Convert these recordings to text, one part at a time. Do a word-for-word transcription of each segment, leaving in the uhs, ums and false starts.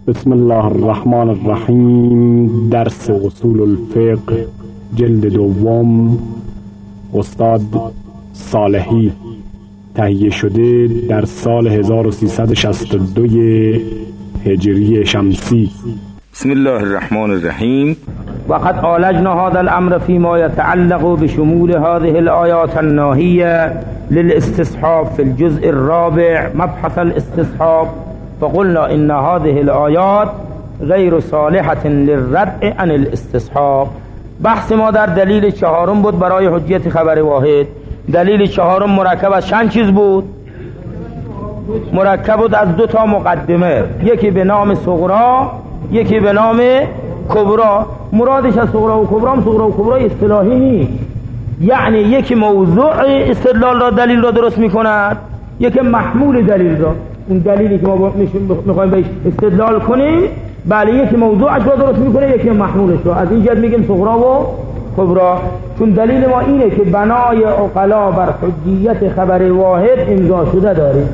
بسم الله الرحمن الرحیم. درس اصول الفقه جلد دوم، استاد صالحی، تهیه شده در سال هزار و سیصد و شصت و دو هجری شمسی. بسم الله الرحمن الرحیم. وقد عالجنا هذا الامر فيما يتعلق بشمول هذه الآيات الناهية للاستصحاب في الجزء الرابع مبحث الاستصحاب، فقلنا ان هذه الآيات غیر صالحة للردع عن الاستصحاب. بحث ما در دلیل چهارم بود برای حجیت خبر واحد. دلیل چهارم مرکب از چند چیز بود؟ مرکب بود از دو تا مقدمه، یکی به نام صغرا، یکی به نام کبرا. مرادش از صغرا و کبرا هم صغرا و کبرا اصطلاحی نیست، یعنی یکی موضوع استدلال را دلیل را درست میکند، یکی محمول دلیل را. اون دلیلی که ما میخوایم بهش استدلال کنیم، بله، یکی موضوعش را درست میکنه، یکی محمولش را. از این جهت میگیم صغرا و کبرا، چون دلیل ما اینه که بنای عقلا بر حجیت خبر واحد امضا شده داره.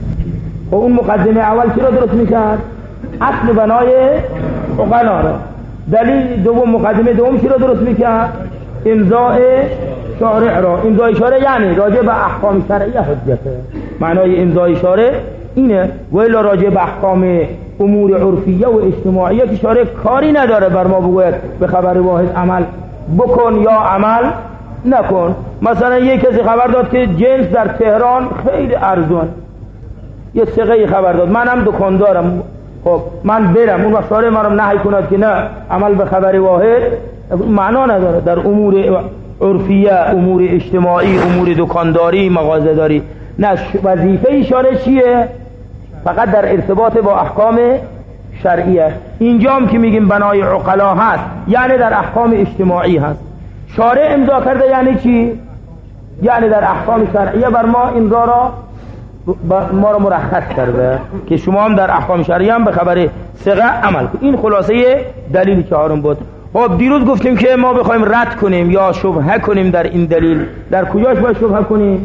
و اون مقدمه اول چی را درست میکرد؟ اصل بنای عقلا را. دلیل دوم، مقدمه دوم چی را درست میکرد؟ امضاء شارع را. امضاء شارع یعنی راجع به احکام شرعیه حجته. معنای امضاء شارع اینه. و الا راجع به احکام امور عرفیه و اجتماعیه که شارع کاری نداره بر ما بگوید به خبر واحد عمل بکن یا عمل نکن. مثلا یک کسی خبر داد که جنس در تهران خیلی ارزون، یه ثقه خبر داد، منم دکاندارم، خب من برم، اون وقت شارع منم نهی کند که نه عمل به خبر واحد معنا نداره. در امور عرفیه، امور اجتماعی، امور دکانداری، مغازه‌داری، نه. وظیفه شارع چیه؟ فقط در ارتباط با احکام شرعیه. اینجا هم که میگیم بنای عقلا هست، یعنی در احکام اجتماعی هست. شارع امضا کرده یعنی چی؟ یعنی در احکام شرعیه بر ما این را را ما را مرخص کرده که شما هم در احکام شرعیه هم به خبر ثقه عمل کنید. این خلاصه دلیل چهارم بود. خب دیروز گفتیم که ما بخوایم رد کنیم یا شبهه کنیم در این دلیل، در کجاش باید شبهه کنیم؟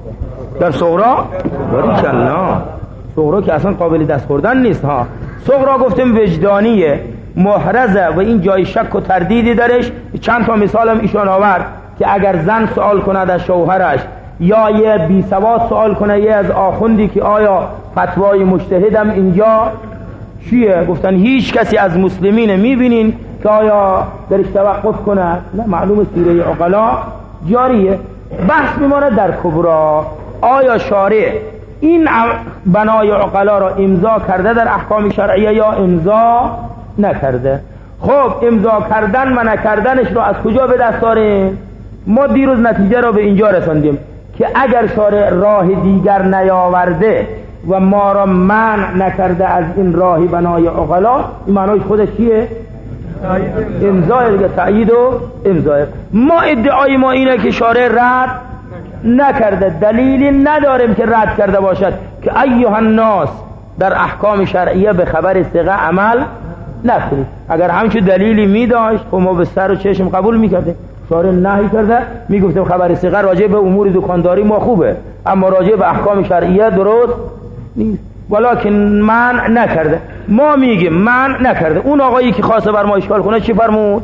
در صغرا؟ باریکالله. صغرا که اصلا قابل دست خوردن نیست ها. صغرا گفتیم وجدانیه، محرزه و این جای شک و تردیدی درش. چند تا مثال هم ایشان آورد که اگر زن سوال کند از شوهرش، یا یه بی سواد سوال کنه یه از آخوندی که آیا فتوای مجتهدم اینجا چیه، گفتن هیچ کسی از مسلمین میبینین که آیا درش توقف کنه؟ نه، معلوم سیره عقلا جاریه. بحث میمانه در کبرا، آیا شارع این بنای عقلا را امضا کرده در احکام شرعیه یا امضا نکرده؟ خب امضا کردن و نکردنش را از کجا به دست داریم؟ ما دیروز نتیجه را به اینجا رساندیم که اگر شارع راه دیگر نیاورده و ما را منع نکرده از این راهی بنای عقلا، این معنیش خودش چیه؟ امضای دیگه، تأیید و امضای. ما ادعای ما اینه که شارع رد نکرده، دلیلی نداریم که رد کرده باشد که ایها الناس در احکام شرعیه به خبر ثقه عمل نکنید. اگر همچون دلیلی می داشت خب ما به سر و چشم قبول میکردیم. شارع نهی کرده، میگفتیم خبر ثقه راجع به امور دکانداری ما خوبه، اما راجع به احکام شرعیه درست نیست، ولکن منع نکرده. ما میگیم منع نکرده. اون آقایی که خواسته بر ما اشکال کنه چی فرمود؟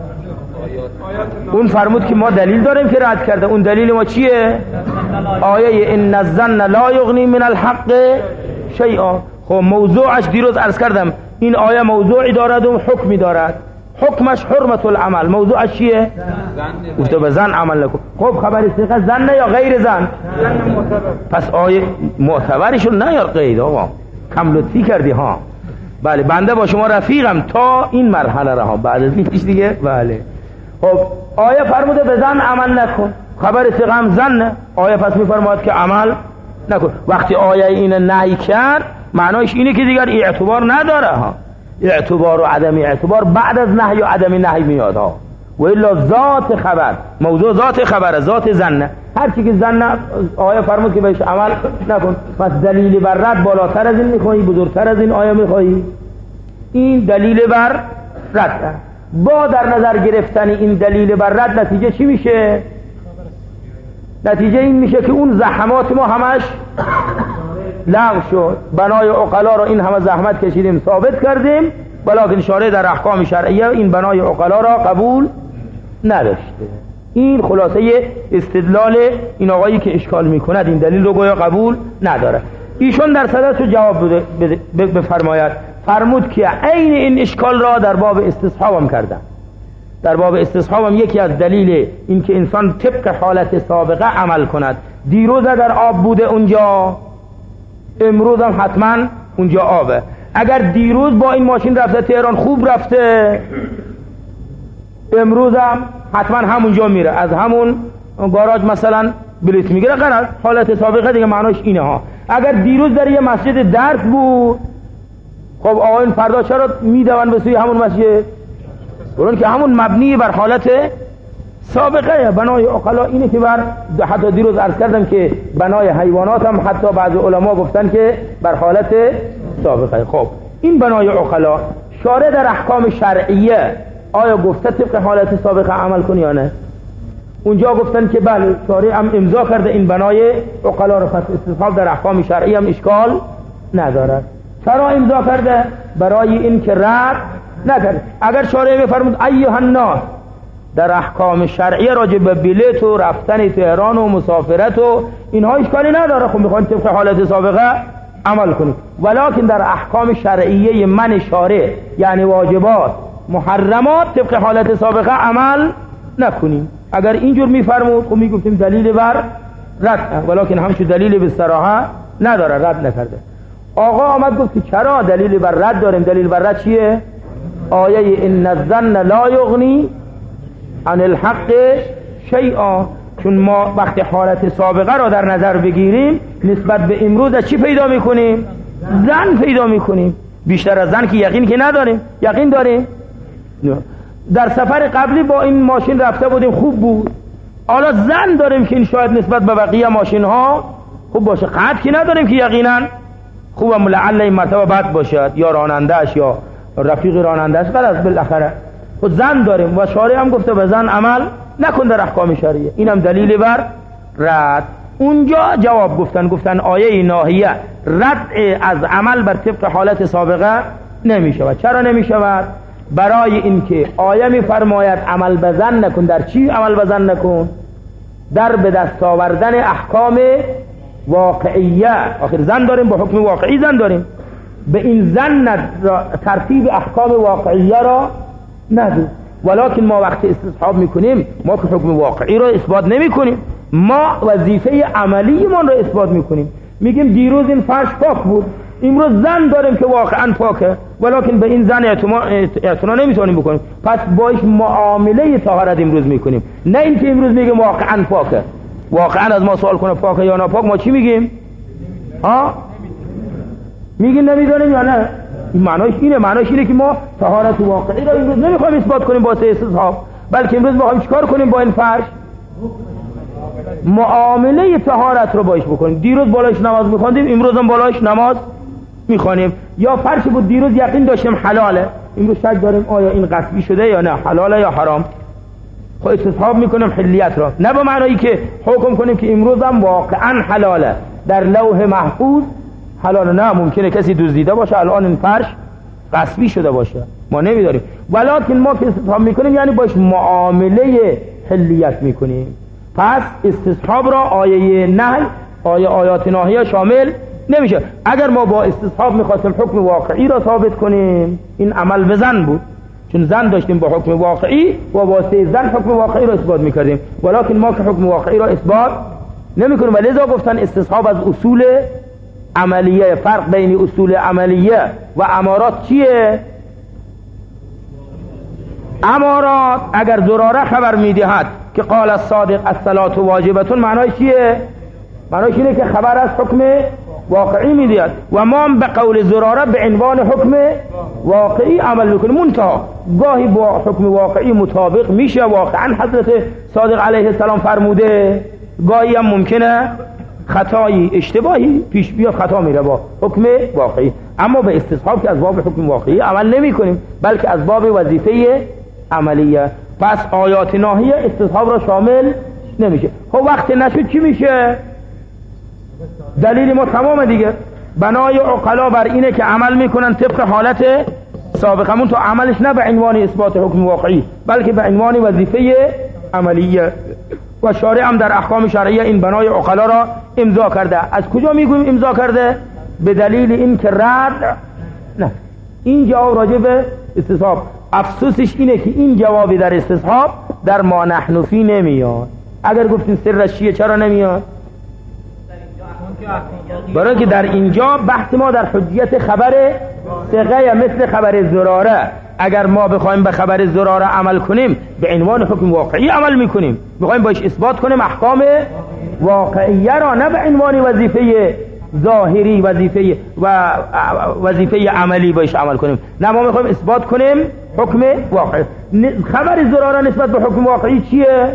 اون فرمود که ما دلیل داریم که رد کرده. اون دلیل ما چیه؟ آیه ان الظن لا یغنی من الحق شیئا. خب موضوعش دیروز عرض کردم، این آیه موضوعی دارد و حکمی دارد. حکمش حرمت العمل، موضوعش چیه؟ گفته به زن عمل نکن. خب خبر ثقه زن یا غیر زن؟ پس آیه معتبرشون نه یا غیر؟ آقا کم لطفی کردی ها. بله، بنده با شما رفیقم تا این مرحله را ها، بعد از این دیگه. بله. خب آیه فرموده به زن عمل نکن، خبر ثقه هم زن، آیه پس میفرماید که عمل نکن. وقتی آیه این نهی کرد، معنایش اینه که دیگر اعتبار نداره ها. اعتبار و عدم اعتبار بعد از نهی و عدم نهی میاد ها. و الا ذات خبر، موضوع ذات خبر، ذات زن، هر چی که زن آیه فرمود که بهش عمل نکن. پس دلیل بر رد بالاتر از این میخوایی، بزرگتر از این آیه میخوایی؟ این دلیل بر رد. با در نظر گرفتن این دلیل بر رد نتیجه چی میشه؟ نتیجه این میشه که اون زحمات ما همش لغو شد. بنای عقلا رو این همه زحمت کشیدیم ثابت کردیم، ولکن شارع در احکام شرعیه این بنای عقلا را قبول نداشته. این خلاصه استدلال این آقایی که اشکال میکند این دلیل رو گویا قبول نداره. ایشون در صدرش جواب بفرماید. فرمود که عین این اشکال را در باب استصحاب هم کردن. در باب استصحاب هم یکی از دلیل این که انسان طبق حالت سابقه عمل کند. دیروز اگر آب بوده اونجا، امروز هم حتما اونجا آبه. اگر دیروز با این ماشین رفته تهران خوب رفته، امروز هم حتما همونجا میره، از همون گاراژ مثلا بلیط میگیره. غرض حالت سابقه دیگه معناش اینه ها. اگر دیروز در یه مسجد درس بود، خب آقایون فردا چرا میدون به سوی همون مسجد؟ برون که همون مبنی بر حالت سابقه. بنای عقلا اینه که بر حتی دیروز عرض کردم که بنای حیوانات هم حتی بعض علما گفتن که بر حالت سابقه. خب این بنای عقلا شارع در احکام شرعیه آیا گفته طبق حالت سابقه عمل کنی یا نه؟ اونجا گفتن که بله، شارع هم امضا کرده این بنای عقلا رو، پس استصحاب در احکام شرعی هم اشکال نداره. چرا امضا کرده؟ برای این که رد نکرد. اگر شارع بفرمود ایها الناس در احکام شرعی راجع به بلیط و رفتن تهران و مسافرت و اینها اشکالی نداره، خب میخوان طبق حالت سابقه عمل کنید. ولکن در احکام شرعیه من شارع یعنی واجبات محرمات طبق حالت سابقه عمل نکنیم. اگر اینجور میفرمود خب میگفتیم دلیل بر رد، ولکن همچو دلیل به صراحه نداره، رد نکرده. آقا آمد گفت که چرا دلیل بر رد داریم؟ دلیل بر رد چیه؟ آیه ان الظن لا یغنی عن الحق شیئا. چون ما وقتی حالت سابقه را در نظر بگیریم نسبت به امروز چی پیدا میکنیم؟ ظن پیدا میکنیم. بیشتر از ظن که یقین که نداریم. یقین داریم؟ نه. در سفر قبلی با این ماشین رفته بودیم خوب بود، حالا ظن داریم که این شاید نسبت به بقیه ماشین ها خوب باشه، قطع که نداریم که یقینا خوبم، لعل این مرتبه بد باشد یا رانندهش یا رفیق رانندهش، غلط بالاخره خود ظن داریم. و شارع هم گفته به ظن عمل نکن در احکام شرعیه. اینم دلیل بر رد. اونجا جواب گفتن، گفتن آیه ناهیه رد از عمل بر طبق حالت سابقه نمی شود. چرا نمی شود؟ برای اینکه آیه می فرماید عمل به ظن نکن. در چی عمل به ظن نکن؟ در به دست آوردن احکام واقعیه. آخر ظن داریم، با حکم واقعی ظن داریم. به این ظن ترتیب احکام واقعیه را ندو. ولکن ما وقتی استصحاب میکنیم ما که حکم واقعی را اثبات نمی کنیم، ما وظیفه عملی من را اثبات میکنیم. میگیم دیروز این فرش پاک بود، امروز ظن داریم که واقعا پاکه، ولکن به این ظن اعتنا نمیتونیم بکنیم، پس باش معامله طهارت امروز میکنیم. نه اینکه امروز میگیم واقعا پاکه، واقعا از ما سوال کنه پاکه یا ناپاک، ما چی میگیم؟ ها؟ میگیم نمیدونیم یا نه؟ این معناش اینه، معناش اینه که ما طهارت واقعی را امروز نمیخوایم اثبات کنیم با استصحاب، بلکه امروز میخوایم چیکار کنیم با این فرش؟ معامله طهارت رو باش بکنیم. دیروز بالاش نماز میخوندیم، امروز هم بالاش نماز میخوانیم. یا فرش بود دیروز یقین داشتیم حلاله، امروز شک داریم آیا این غصبی شده یا نه، حلاله یا حرام. خب استصحاب میکنیم حلیت را، نه به معنایی که حکم کنیم که امروز هم واقعا حلاله، در لوح محفوظ حلاله. نه، ممکنه کسی دزدیده باشه الان این فرش غصبی شده باشه، ما نمیداریم. ولکن ما که استصحاب میکنیم یعنی باش معامله حلیت میکنیم. پس استصحاب را آیه نهی، آیه آیات ناهیه شامل نمیشه. اگر ما با استصحاب میخواستیم حکم واقعی را ثابت کنیم، این عمل به ظن بود، چون ظن داشتیم با حکم واقعی و واسطه ظن حکم واقعی را اثبات میکردیم. ولکن ما که حکم واقعی را اثبات نمیکنیم و لذا گفتن استصحاب از اصول عملیه. فرق بین اصول عملیه و امارات چیه؟ امارات اگر ضراره خبر میدهد که قال الصادق الصلاة واجبتون، معنای چیه؟ معنای اینه که خبر از حکم واقعی میدهد و ما به قول ضراره به عنوان حکم واقعی عمل میکنیم. منتها گاهی با حکم واقعی مطابق میشه، واقعا حضرت صادق علیه السلام فرموده، گاهی هم ممکنه خطایی اشتباهی پیش بیاد، خطا میره با حکم واقعی. اما به استصحاب که از باب حکم واقعی عمل نمی کنیم، بلکه از باب وظیفه عملیه. پس آیات ناهیه استصحاب را شامل نمیشه. خب وقت نشد چی میشه؟ دلیل ما تمام دیگه. بنای عقلا بر اینه که عمل میکنن طبق حالت سابقمون، تا عملش نه به عنوان اثبات حکم واقعی بلکه به عنوان وظیفه عملیه. و شارع هم در احکام شرعیه این بنای عقلا را امضا کرده. از کجا میگویم امضا کرده؟ به دلیل این که رد نه، این جواب راجع به استصحاب، افسوسش اینه که این جوابی در استصحاب در ما نحن فی نمیاد. اگر گفتین سرش چیه چرا نمیاد؟ برای که در اینجا بحث ما در حجیت خبر ثقه مثل خبر زراره. اگر ما بخوایم به خبر زراره عمل کنیم به عنوان حکم واقعی عمل میکنیم، بخوایم باش اثبات کنیم احکام واقعیه را، نه به عنوان وظیفه ظاهری وظیفه و وظیفه عملی باش عمل کنیم. نه، ما میخوایم اثبات کنیم حکم واقعی. خبر زراره نسبت به حکم واقعی چیه؟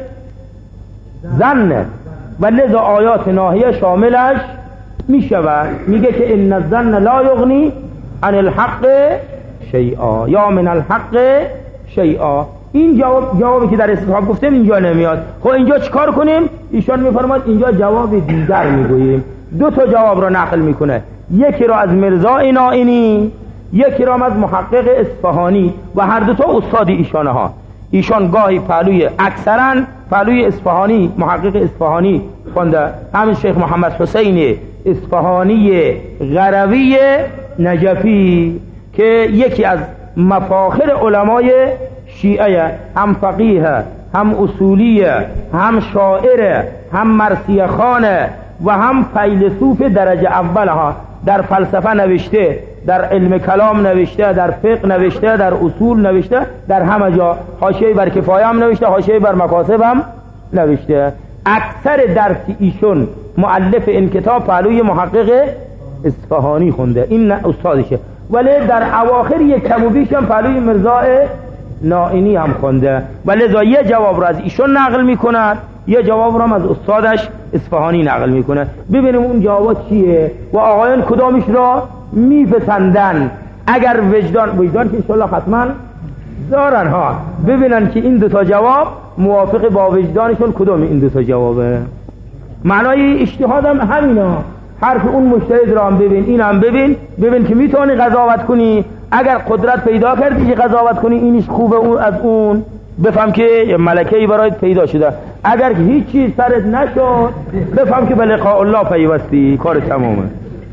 ظن، و لذا آیات ناهیه شاملش میشود. میگه که ان الظن لا یغنی عن الحق شیئا یا من الحق شیئا. این جواب جوابی که در استصحاب گفتیم اینجا نمیاد. خب اینجا چیکار کنیم؟ ایشان میفرماید اینجا جواب دیگر میگوییم. دو تا جواب را نقل میکنه، یکی را از مرزای نائینی، یکی را از محقق اصفهانی، و هر دو تا استاد ایشانه ها. ایشان گاهی پهلوی اکثرا پهلوی اصفهانی محقق اصفهانی خونده، همین شیخ محمد حسین اصفهانی غروی نجفی که یکی از مفاخر علمای شیعه، هم فقیه، هم اصولیه، هم شاعر، هم مرثیه خانه و هم فیلسوف درجه اول ها. در فلسفه نوشته، در علم کلام نوشته، در فقه نوشته، در اصول نوشته، در همه جا. حاشیه بر کفایه هم نوشته، حاشیه بر مکاسب هم نوشته. اکثر درس ایشون مؤلف این کتاب پهلوی محقق اصفهانی خونده، این استادشه. ولی در اواخر یک کم و بیش هم پهلوی مرزای نائینی هم خونده. ولی لذا یه جواب را از ایشون نقل میکند، یه جواب را از استادش اصفهانی نقل میکنه. ببینیم اون جواب چیه و آقایان کدامش را میپسندن. اگر وجدان وجدان که انشالله حتما دارن ها، ببینن که این دوتا جواب موافق با وجدانشون کدام این دوتا جوابه. معنای اجتهاد هم همینا، حرف اون مجتهد را هم ببین، این هم ببین، ببین که میتونی قضاوت کنی. اگر قدرت پیدا کردی که قضاوت کنی اینش خوبه اون از اون، بفهم که ملکه‌ای برایت پیدا شده. اگر هیچ چیز سرت نشد بفهم که به لقاء الله پیوستی، کار تمامه.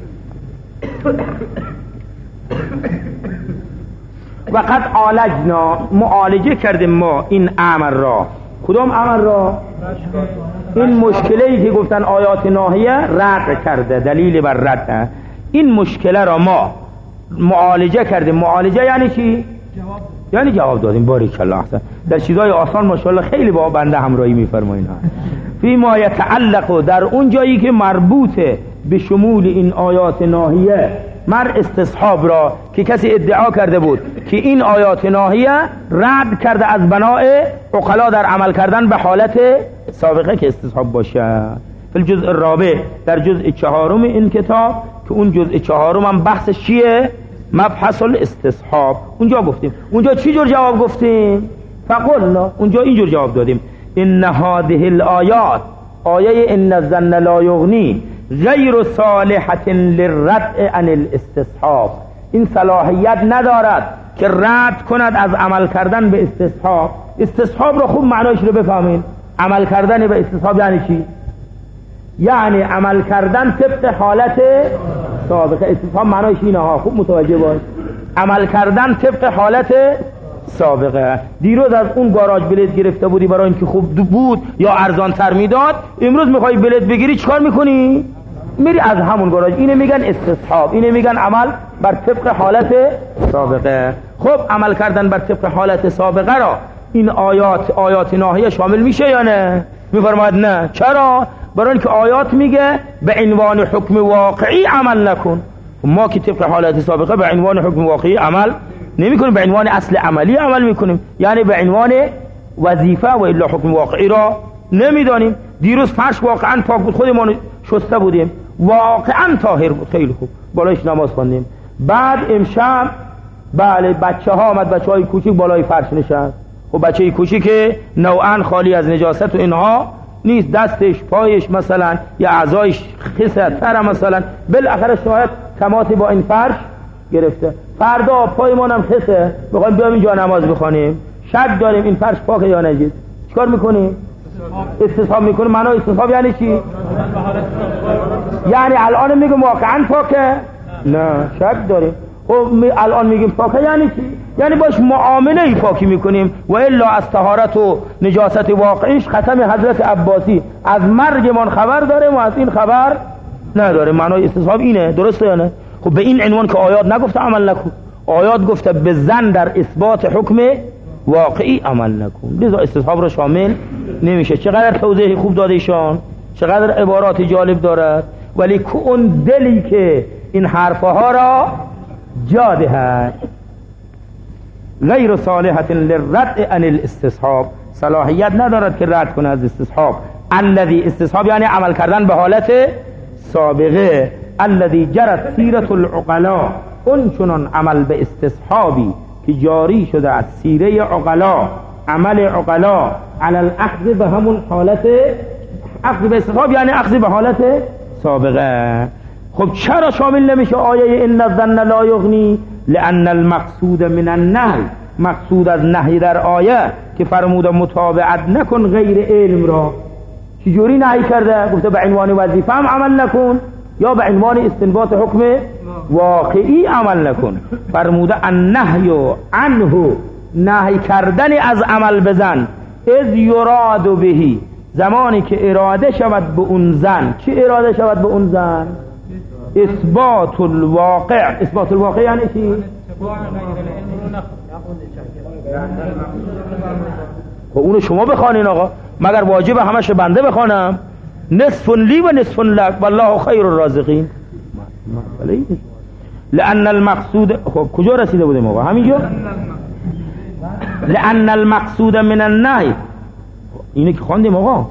وقد عالجنا، معالجه کردیم ما این امر را. کدام امر را؟ این مشکلی که گفتن آیات ناهیه رد کرده، دلیل بر رد. این مشکل را ما معالجه کردیم. معالجه یعنی چی؟ جواب. یعنی جواب دادیم. بارک الله احسن. در چیزای آسان ماشاءالله خیلی با بنده همراهی میفرمایین. فی ما یتعلق، در اون جایی که مربوطه به شمول این آیات ناهیه، مر استصحاب را که کسی ادعا کرده بود که این آیات ناهیه رد کرده از بناء عقلا در عمل کردن به حالت سابقه که استصحاب باشه. فی الجزء الرابع، در جزء چهارم این کتاب، که اون جزء چهارم هم بحث چیه؟ مبحث الاستصحاب. اونجا گفتیم، اونجا چی جور جواب گفتیم؟ فقلنا، اونجا اینجور جواب دادیم: ان هذه الآیات، آیه ان الظن لا یغنی، غیر صالحة للردع عن الاستصحاب، این صلاحیت ندارد که رد کند از عمل کردن به استصحاب. استصحاب رو خوب معنایش رو بفهمین. عمل کردن به استصحاب یعنی چی؟ یعنی عمل کردن طبق حالت سابقه. استصحاب معنایش اینه ها، خوب متوجه باش. عمل کردن طبق حالت سابقه. دیروز از اون گاراژ بلیت گرفته بودی برای اینکه خوب بود یا ارزان تر میداد، امروز میخوای بلیت بگیری چیکار میکنی؟ میری از همون گاراژ. اینه میگن استصحاب، اینه میگن عمل بر طبق حالت سابقه. خب عمل کردن بر طبق حالت سابقه را این آیات آیات ناهیه شامل میشه یا نه؟ میفرماید نه. چرا؟ برای اینکه آیات میگه به عنوان حکم واقعی عمل نکن. ما که طبق حالت سابقه به عنوان حکم واقعی عمل نمیکنیم، به عنوان اصل عملی عمل میکنیم، یعنی به عنوان وظیفه، و الا حکم واقعی را نمیدانیم. دیروز فرش واقعا پاک بود، خودمون شسته بودیم، واقعا طاهر بود، خیلی خوب، بالایش نماز خوندیم. بعد امشب بله بچه ها آمد، بچه های کوچیک بالای فرش نشست. خب بچه کوچیک که نوعا خالی از نجاست و اینها نیست، دستش پایش مثلا یا اعضایش خسه تر مثلا، بالاخره شاید تماسی با این فرش گرفته، فردا پای ما هم خسه بخوایم بیام اینجا نماز بخوانیم، شک داریم این فرش پاکه یا نجس، چیکار میکنیم؟ استصحاب میکنیم. معنی استصحاب یعنی چی؟ یعنی الان میگم واقعا پاکه؟ نه، شک داریم. خب الان میگیم پاکه یعنی چی؟ یعنی باش معامله ای پاکی میکنیم، و الا از طهارت و نجاست واقعیش ختم حضرت عباسی از مرگمان خبر داره و از این خبر نداره. معنی استصحاب اینه، درسته یا نه؟ خب به این عنوان که آیات نگفته عمل نکن، آیات گفته به زن در اثبات حکم واقعی عمل نکن، لذا استصحاب را شامل نمیشه. چقدر توضیح خوب داده ایشان، چقدر عبارات جالب دارد، ولی که اون دلی که این حرفها را جا دهد. غیر صالحة للرد عن الاستصحاب، صلاحیت ندارد که رد کنه از استصحاب. الذي استصحاب یعنی عمل کردن به حالت سابقه. الذي جرت سیرت العقلاء، اون چنان عمل به استصحابی که جاری شده از سیره عقلا، عمل عقلا علی الاخذ به همون حالت اخذ به استصحاب یعنی اخذ به حالت سابقه. خب چرا شامل نمیشه آیه ان الظن لا یغنی؟ لان المقصود من النهی، مقصود از نهی در آیه که فرموده متابعت نکن غیر علم را، چجوری نهی کرده؟ گفته به عنوان وظیفه هم عمل نکن یا به عنوان استنباط حکم واقعی عمل نکن. فرموده النهی عنه، نهی کردن از عمل بزن، اذ یراد بهی، زمانی که اراده شود به اون زن. چی اراده شود به اون زن؟ اثبات الواقع. اثبات الواقع یعنی چی؟ خب اونو شما بخوانین آقا، مگر واجب همش بنده بخوانم؟ نصف لی و نصف لک والله خیر الرازقین. لأن المقصود، خب کجا رسیده بودیم آقا؟ همینجا. لأن المقصود من النهی، اینه که خواندیم آقا.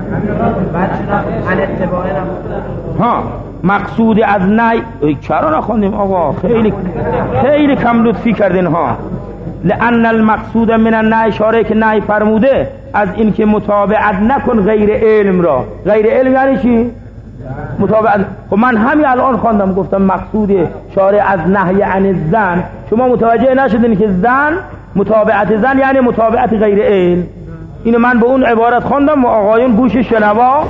ها، مقصود از نهی چرا نخواندیم آقا؟ خیلی خیلی کم لطفی کردین ها. لأن المقصود من النهی، اشاره که نهی فرموده از این که متابعت نکن غیر علم را. غیر علم یعنی چی؟ متابعت. خب من همین الان خواندم گفتم مقصود شارع از نهی عن زن، شما متوجه نشدین که زن متابعت زن یعنی متابعت غیر علم. اینو من به اون عبارت خواندم و آقایون گوش شنوا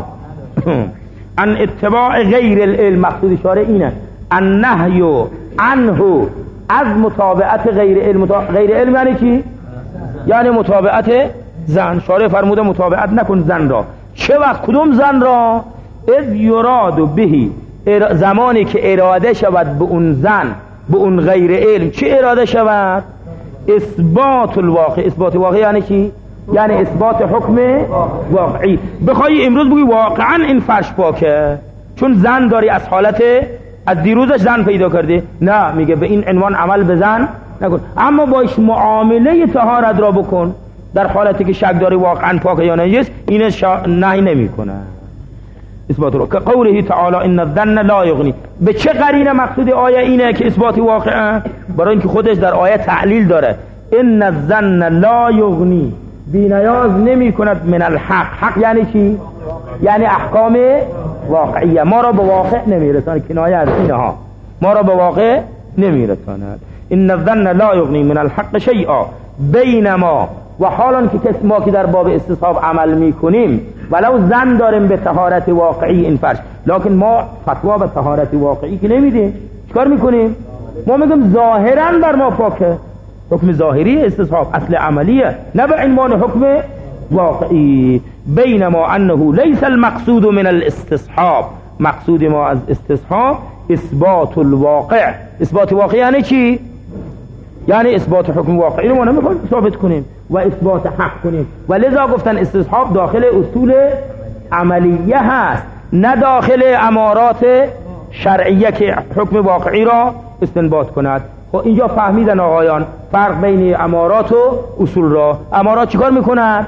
ان اتباع غیر العلم، مقصود شارع اینه النهی عنه، از متابعت غیر علم. غیر علم یعنی چی؟ یعنی متابعت زن. شارع فرموده متابعت نکن زن را. چه وقت؟ کدوم زن را؟ اذ یراد بهی، زمانی که اراده شود به اون زن، به اون غیر علم. چه اراده شود؟ اثبات الواقع. اثبات واقع یعنی چی؟ یعنی اثبات حکم واقعی. بخوای امروز بگی واقعا این فرش پاکه چون زن داری از حالت از دیروزش زن پیدا کرده، نه، میگه به این عنوان عمل بزن نکن، اما باش معامله طهارت را بکن در حالتی که شک داری واقعا پاکه یا نجس. این شا... نهی نمیکنه. اثبات رو که قوله تعالی ان الظن لا یغنی. به چه قرینه مقصود آیه اینه که اثبات واقعه؟ برای اینکه خودش در آیه تعلیل داره. ان الظن لا یغنی، بی نیاز نمی کند من الحق. حق یعنی چی؟ یعنی احکام واقعیه، ما را به واقع نمی رساند. کنایه از اینها ما را به واقع نمی رساند. ان الظن لا یغنی من الحق شیئا، بینما، و حالا که کس ما که در باب استصحاب عمل می کنیم ولو زن داریم به طهارت واقعی این فرش، لکن ما فتوا به طهارت واقعی که نمیدیم. چکار میکنیم؟ ما میگم ظاهرا بر ما پاکه، حکم ظاهری استصحاب اصل عملیه، نه به عنوان حکم واقعی. بینما انه لیس المقصود من الاستصحاب، مقصود ما از استصحاب اثبات الواقع. اثبات واقع یعنی چی؟ یعنی اثبات حکم واقعی رو ما نمیخوایم ثابت کنیم و اثبات حق کنیم، و لذا گفتن استصحاب داخل اصول عملیه هست، نه داخل امارات شرعیه که حکم واقعی را استنباط کند. خب اینجا فهمیدن آقایان فرق بین امارات و اصول را. امارات چیکار میکنند؟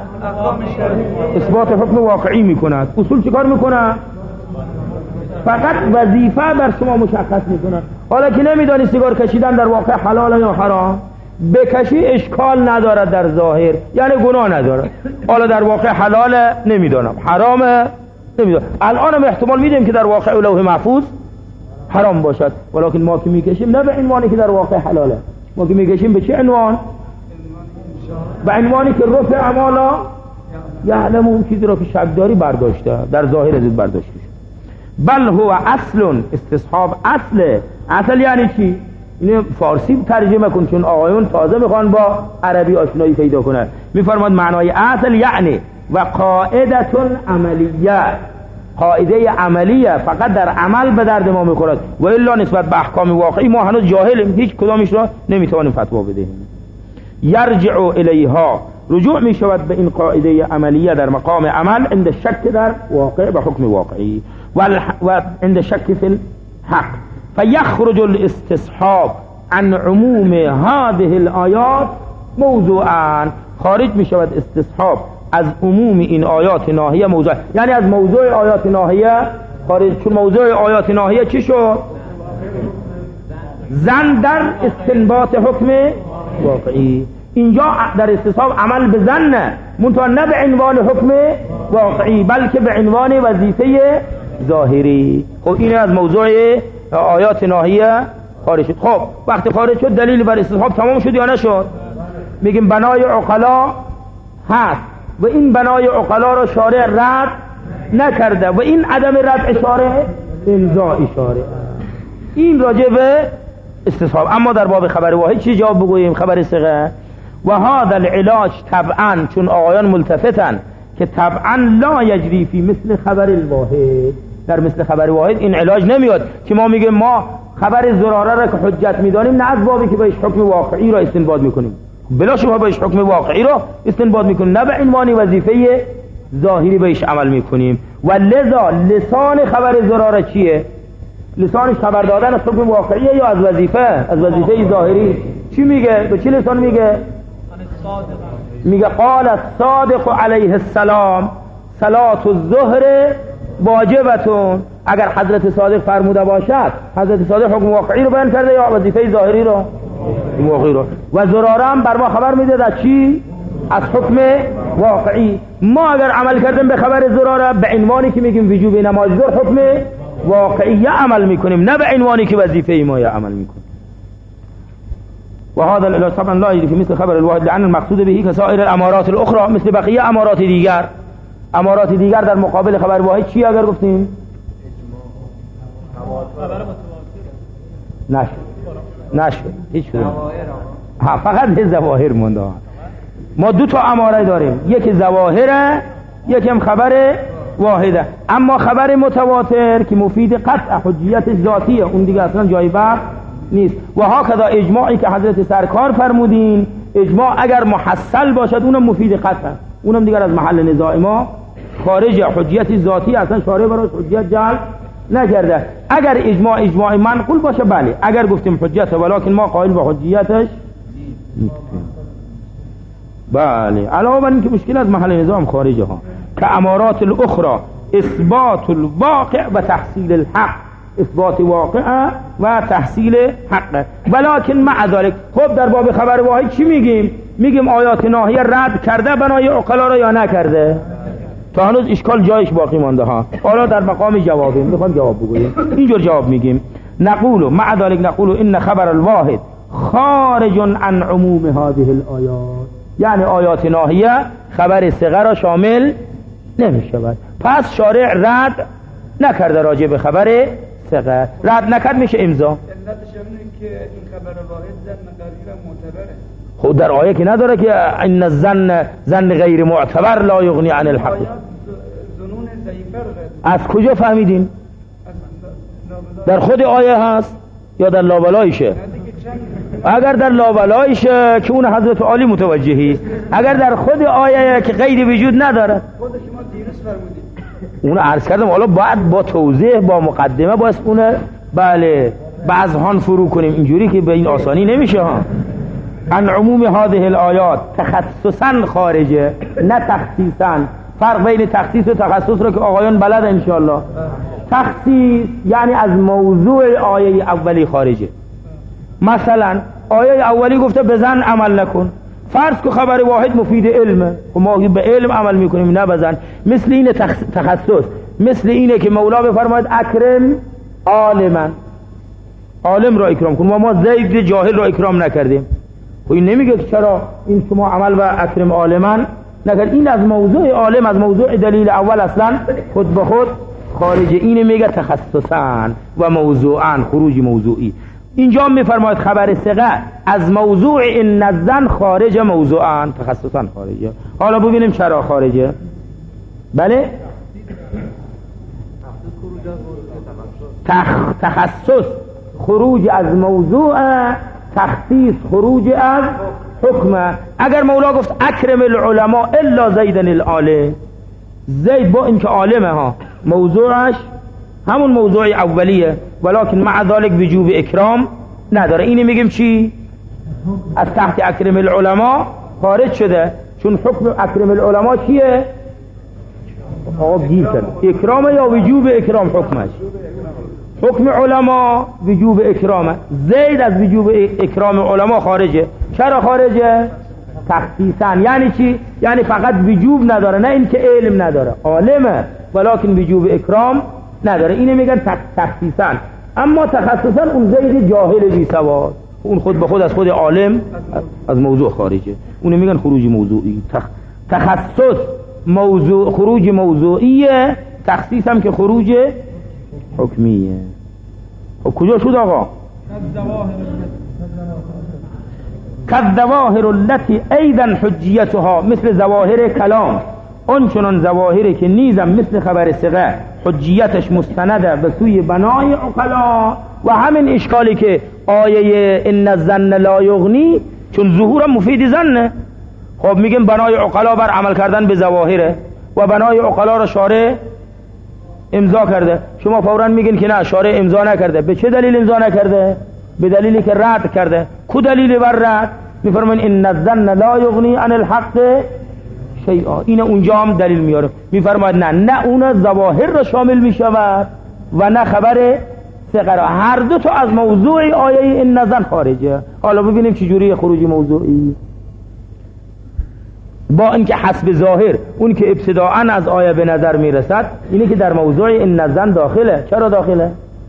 اثبات حکم واقعی میکنند. اصول چیکار میکنند؟ فقط وظیفه بر شما مشخص میکنند. حالا که نمیدانی سیگار کشیدن در واقع حلال یا حرام، بکشی اشکال ندارد در ظاهر، یعنی گناه ندارد. حالا در واقع حلاله نمیدانم، حرامه نمیدانم. الانم احتمال میدیم که در واقع لوح محفوظ حرام باشد، ولیکن ما که میکشیم نه به عنوانی که در واقع حلاله، ما که میکشیم به چه عنوان؟ به عنوانی که رفع اعمالا یعلم، اون چیزی را که شک داری برداشته، در ظاهر ازت برداشته. بل هو اصل، استصحاب اصله. اصل یعنی چی؟ اینو فارسی ترجمه کن، چون آقایون تازه میخوان با عربی آشنایی پیدا کنن. میفرماد معنای اصل یعنی و قاعدتون عملیه، قاعده عملیه، فقط در عمل به درد ما میخورد، و الا نسبت به احکام واقعی ما هنوز جاهلیم، هیچ کدامش را نمیتوانیم فتوا بدهیم. یرجع الیها، رجوع میشود به این قاعده عملیه در مقام عمل عند شک در واقع به حکم واقعی و عند شک فی الحق. فیخرج الاستصحاب عن عموم هذه الآیات موضوعا، خارج میشود استصحاب از عموم این آیات ناهیه موضوع، یعنی از موضوع آیات ناهیه خارج. چون موضوع آیات ناهیه چی شد؟ زن در استنباط حکم واقعی. اینجا در استصحاب عمل به زن نه، منتها نه به عنوان حکم واقعی بلکه به عنوان وظیفه ظاهری. خب این از موضوع آیات ناهیه خارج شد. خب وقتی خارج شد دلیل بر استصحاب تمام شد یا نشد؟ میگیم بنای عقلا هست و این بنای عقلا را شارع رد نکرده و این عدم رد اشاره امضا اشاره. این راجع به استصحاب. اما در باب خبر واحد چی جواب بگوییم؟ خبر صغه و هذا العلاج طبعا، چون آقایان ملتفتن که طبعا لا یجری فی مثل خبر الواحد، در مثل خبر واحد این علاج نمیاد که ما میگیم ما خبر زراره را که حجت میدانیم نه از بابی که بهش حکم واقعی را استنباط میکنیم، بلا شبهه بهش حکم واقعی را استنباط میکنیم، نه به عنوان وظیفه ظاهری بهش عمل میکنیم. و لذا لسان خبر زراره چیه؟ لسانش خبر دادن از حکم واقعیه یا از وظیفه؟ از وظیفه ظاهری. چی میگه؟ به چی لسان میگه؟ میگه قال الصادق علیه السلام صلاة الظهر واجبتون. اگر حضرت صادق فرموده باشد، حضرت صادق حکم واقعی رو بیان کرده یا وظیفه ظاهری رو؟ واقعی رو. و زراره هم بر ما خبر میده از چی؟ از حکم واقعی. ما اگر عمل کردیم به خبر زراره به عنوانی که میگیم وجوب نماز ظهر حکم واقعی عمل میکنیم، نه به عنوانی که وظیفه ما عمل میکنیم. و هذا العلاج طبعا لا يجري في مثل خبر الواحد لأن المقصود به كسائر الامارات الاخرى مثل بقیه امارات دیگر. امارات دیگر در مقابل خبر واحد چی اگر گفتیم؟ نشد نشد هیچ کدوم. ها فقط ظواهر مونده. ما دو تا اماره داریم، یکی ظواهره یکی هم خبر واحده. اما خبر متواتر که مفید قطع حجیت ذاتیه اون دیگه اصلا جای بحث نیست. و هاکذا اجماعی که حضرت سرکار فرمودین، اجماع اگر محصل باشد اونم مفید قطع، اونم دیگر از محل نزاع ما خارج حجیت ذاتی، اصلا شارع براش حجیت جلب نکرده. اگر اجماع اجماع منقول باشه بله، اگر گفتیم حجت ولکن ما قائل به حجیتش نیستیم. بله علاوه بر این که مشکل از محل نظام خارجه ها که امارات الاخرى اثبات الواقع و تحصیل الحق، اثبات واقع و تحصیل حق. ولکن مع ذلك خب در باب خبر واحد چی میگیم؟ میگیم آیات ناهیه رد کرده بنای عقلا را یا نکرده؟ تا هنوز اشکال جایش باقی مانده ها. حالا در مقام جوابیم میخوام جواب بگوییم. اینجور جواب میگیم نقول مع ذلك نقول ان خبر الواحد خارج عن عموم هذه الآیات، یعنی آیات ناهیه خبر صغه را شامل نمیشود. پس شارع رد نکرده راجع به خبر صغه، رد نکرد میشه امضا. علتش اینه که این خبر واحد زن غیر معتبره. خود در آیه که نداره که ان الظن زن غیر معتبر لا یغنی عن الحق. ظنون ضعیفه از کجا فهمیدین؟ در خود آیه هست یا در لابلایشه؟ اگر در لابلایشه که اون حضرت عالی متوجهی، اگر در خود آیه که غیر وجود نداره. خود شما دیروز فرمودید اون عرض کردم، حالا باید با توضیح با مقدمه باید اونه بله بعضهان فرو کنیم، اینجوری که به این آسانی نمیشه ها. عن عموم هذه الآیات تخصصا خارجه نه تخصیصا. فرق بین تخصیص و تخصص رو که آقایان بلد انشاءالله. تخصیص یعنی از موضوع آیه اولی خارجه. مثلا آیه اولی گفته بزن عمل نکن. فرض که خبر واحد مفید علمه و ما به علم عمل میکنیم نه بزن. مثل این تخصص، مثل اینه که مولا بفرماید اکرم عالما، عالم را اکرام کن، و ما زید جاهل را اکرام نکردیم. و این نمیگه که چرا این شما عمل و اکرم عالما نکرد. این از موضوع عالم، از موضوع دلیل اول اصلا خود به خود خارجه. اینه میگه تخصصا و موضوعا، خروج موضوعی. اینجا میفرماید خبر ثقه از موضوع این الظن خارج، موضوعا تخصصا خارجه. حالا ببینیم چرا خارجه. بله تخ... تخصص خروج از موضوع، تخصیص خروج از حکم. اگر مولا گفت اکرم العلماء الا زیدن العالم، زید با اینکه عالمه ها موضوعش همون موضوع اولیه، ولکن مع ذلك وجوب اکرام نداره. اینی میگیم چی؟ از تحت اکرم العلماء خارج شده، چون حکم اکرم العلماء چیه؟ آقا گیر کرد، اکرامه یا وجوب اکرام؟ حکمش حکم علماء وجوب اکرامه. زید از وجوب اکرام علماء خارجه. چرا خارجه؟ تخصیصا. یعنی چی؟ یعنی فقط وجوب نداره، نه اینکه علم نداره، عالمه ولکن وجوب اکرام نداره. اینه میگن تخصیصا. اما تخصصا اون زید جاهل بی سواد، اون خود به خود از خود عالم از موضوع خارجه. اون میگن خروج موضوعی. تخ... تخصص موضوع خروج موضوعیه، تخصیص هم که خروج حکمیه. خب کجا شد آقا؟ کالظواهر التي ایضا حجیتها، مثل ظواهر کلام، اون چنان ظواهری که نیزم مثل خبر ثقه حجیتش مستنده به سوی بنای عقلا. و همین اشکالی که آیه ان الظن لا یغنی، چون ظهورم مفید ظنه. خب میگیم بنای عقلا بر عمل کردن به ظواهره و بنای عقلا را شارع امضا کرده. شما فوراً میگین که نه شارع امضا نکرده. به چه دلیل امضا نکرده؟ به دلیلی که رد کرده. کو دلیل بر رد؟ میفرمایین ان الظن لا یغنی عن الحق شیئا. این اونجا هم دلیل میاره، میفرماید نه نه اون ظواهر را شامل میشود و نه خبر ثقه را. هر دو تا از موضوع آیه ان الظن خارجه. حالا ببینیم چجوری خروج موضوعی. با اینکه حسب ظاهر اون که ابتداعا از آیه به نظر میرسد اینه که در موضوع ان الظن داخله. چرا داخله؟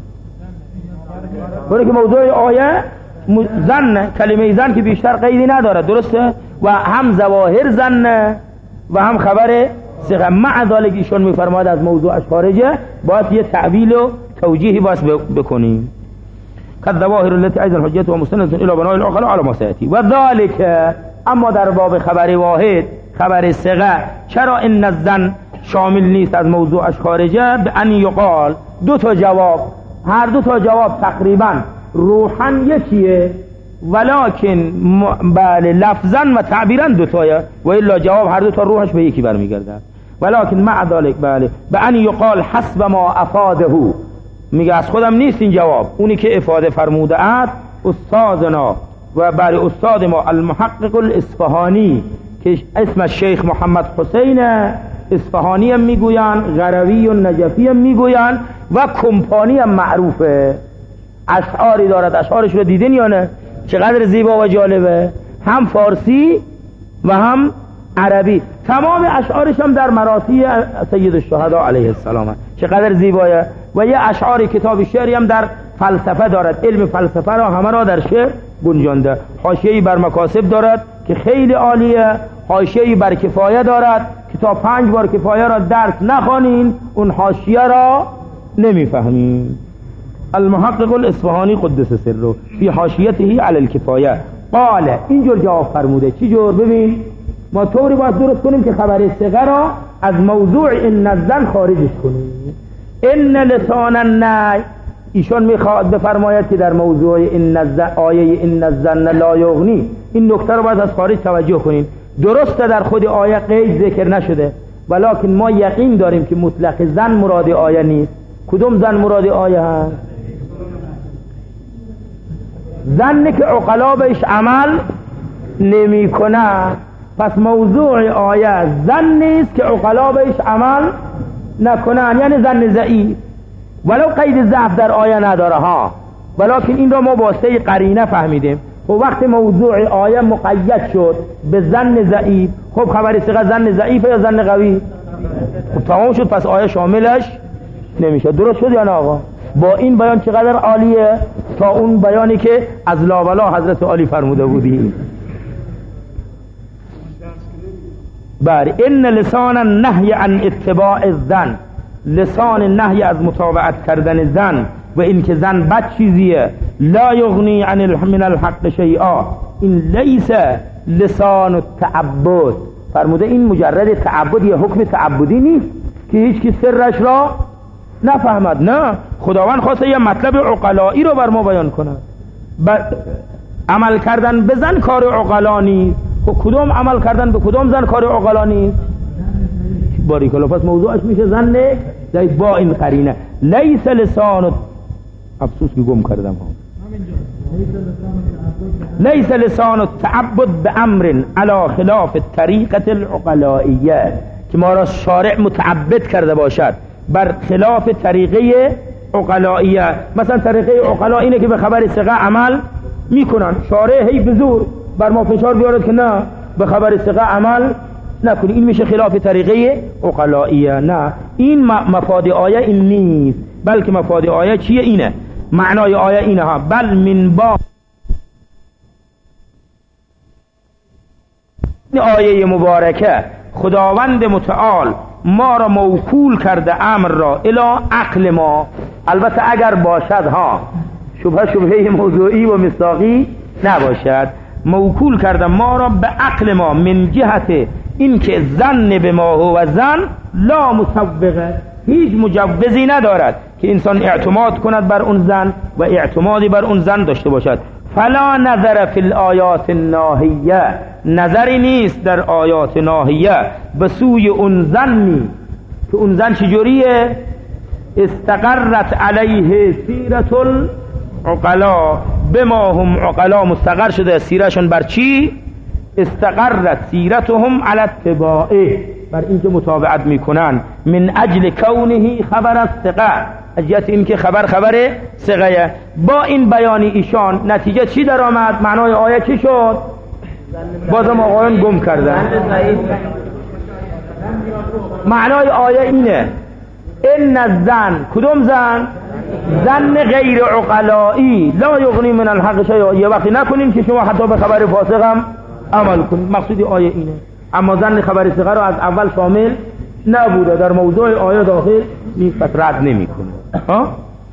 برای که موضوع آیه ظن، کلمه ظن که بیشتر قیدی نداره، درسته؟ و هم ظواهر ظن و هم خبر ثقه. مع ذلك ایشون میفرماید از موضوعش خارجه، باید یه تعبیل و توجیهی باید بکنیم. کالظواهر التي ایضا حجت و مستند الى بناء العقل على ما سیاتی و ذلك. اما در باب خبر واحد، خبر ثقه، چرا ان الظن شامل نیست، از موضوعش خارجه؟ به ان یقال، دو تا جواب، هر دو تا جواب تقریبا روحا یکیه، ولکن بله لفظا و تعبیرا دو تایه، و الا جواب هر دو تا روحش به یکی برمیگرده. ولکن مع ذلك بله به ان یقال حسب ما افاده، میگه از خودم نیست این جواب، اونی که افاده فرموده است استادنا و برای استاد ما المحقق الاصفهانی که اسم شیخ محمد حسین اصفهانی هم میگوین، غروی و نجفی هم میگوین و کمپانی هم معروفه. اشعاری دارد، اشعارش رو دیدین یا نه؟ چقدر زیبا و جالبه، هم فارسی و هم عربی. تمام اشعارش هم در مراثی سید الشهدا علیه السلام. چقدر زیبایه. و یه اشعار کتاب شعری هم در فلسفه دارد، علم فلسفه را همه را در شعر گنجانده. حاشیه‌ای بر مکاسب دارد که خیلی عالیه، حاشیه‌ای بر کفایه دارد که تا پنج بار کفایه را درس نخوانین اون حاشیه را نمیفهمین. المحقق الاصفهانی قدس سره فی حاشیته علی الکفایه قال، اینجور جواب فرموده. چی جور؟ ببین ما طوری باید درست کنیم که خبر ثقه را از موضوع ان الظن خارجش کنیم. ان لسان النی، ایشون میخواد بفرماید که در موضوع ان الظن، آیه ان الظن لا یغنی، این نکته رو باید از خارج توجه کنین. درسته در خود آیه قید ذکر نشده، ولکن ما یقین داریم که مطلق ظن مراد آیه نیست. کدوم ظن مراد آیه هست؟ ظنی که عقلا بهش عمل نمی کنه. پس موضوع آیه ظن نیست که عقلا بهش عمل نکنن، یعنی ظن ضعیف، ولو قید ضعف در آیه نداره ها، ولکن این را ما واسطه قرینه فهمیدیم. خب وقتی موضوع آیه مقید شد به ظن ضعیف، خب خبر ثقه ظن ضعیفه یا ظن قوی؟ خب تمام شد، پس آیه شاملش نمیشه. درست شد یا نه آقا؟ با این بیان چقدر عالیه تا اون بیانی که از لاولا حضرت علی فرموده بودی. بله، ان لسان النهی عن اتباع الظن، لسان نهی از متابعت کردن ظن و این که ظن بد چیزیه، لا یغنی عن من الحق شیئا، این لیس لسان التعبد. فرموده این مجرد تعبد یا حکم تعبدی نیست که هیچ کی سرش را نفهمد، نه، خداوند خواسته یه مطلب عقلایی رو بر ما بیان کنه. عمل کردن به ظن کار عقلا نیست. خب کدوم عمل کردن به کدوم ظن کار عقلا نیست؟ باریکلا، پس موضوعش میشه ظن با این قرینه لیس لسان، افسوس که گم کردم ها، لیس لسان التعبد بامر علی خلاف طریقه العقلائیه، که ما را شارع متعبد کرده باشد بر خلاف طریقه عقلائیه. مثلا طریقه عقلا اینه که به خبر ثقه عمل میکنن، شارع هی به زور بر ما فشار بیارد که نه به خبر ثقه عمل نکنی، این میشه خلاف طریقه عقلائیه. نه، این مفاد آیه این نیست، بلکه مفاد آیه چیه؟ اینه معنای آیه اینه ها، بل من با این آیه مبارکه خداوند متعال ما را موکول کرده امر را الی عقل ما، البته اگر باشد ها، شبهه شبهه موضوعی و مصداقی نباشد، موکول کرده ما را به عقل ما من جهت این که ظن به ما هو ظن لا مسوغه، هیچ مجوزی ندارد که انسان اعتماد کند بر اون ظن و اعتمادی بر اون ظن داشته باشد. فلا نظر فی الآیات الناهیه، نظری نیست در آیات ناهیه به سوی اون ظنی که اون ظن چجوریه؟ استقرت علیه سیرت العقلا، بما هم عقلا، مستقر شده سیرشون بر چی؟ استقرت سیرتهم علی اتباعه، بر اینکه متابعت میکنن، من اجل کونه خبر الثقه، اجیت این که خبر خبر ثقه. با این بیانی ایشان نتیجه چی در آمد؟ معنای آیه چی شد؟ بازم آقایان گم کردن. معنای آیه اینه ان الظن، کدوم ظن؟ ظن غیر عقلایی، لا یغنی من الحق شیئا، یه وقتی نکنین که شما حتی به خبر فاسق هم عمل کنید. مقصود آیه اینه. اما ظن خبر ثقه رو از اول شامل نبوده، در موضوع آیه داخل نیست، پس رد نمیکنه. ها